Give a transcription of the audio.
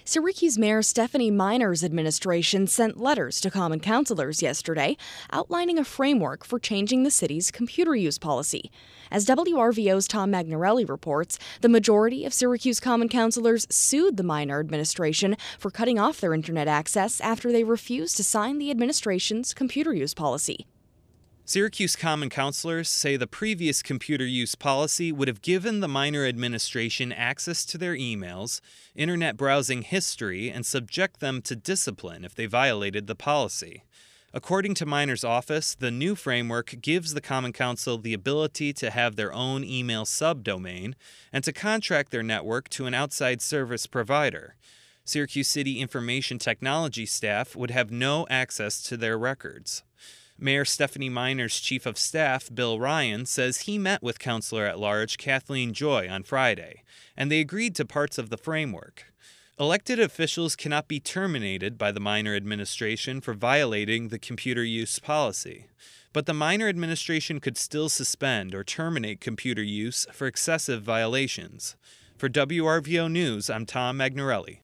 Syracuse Mayor Stephanie Miner's administration sent letters to Common Councilors yesterday outlining a framework for changing the city's computer use policy. As WRVO's Tom Magnarelli reports, the majority of Syracuse Common Councilors sued the Miner administration for cutting off their internet access after they refused to sign the administration's computer use policy. Syracuse Common Councilors say the previous computer use policy would have given the Miner administration access to their emails, internet browsing history, and subject them to discipline if they violated the policy. According to Miner's office, the new framework gives the Common Council the ability to have their own email subdomain and to contract their network to an outside service provider. Syracuse City information technology staff would have no access to their records. Mayor Stephanie Miner's chief of staff, Bill Ryan, says he met with Councilor-at-Large Kathleen Joy on Friday, and they agreed to parts of the framework. Elected officials cannot be terminated by the Miner administration for violating the computer use policy, but the Miner administration could still suspend or terminate computer use for excessive violations. For WRVO News, I'm Tom Magnarelli.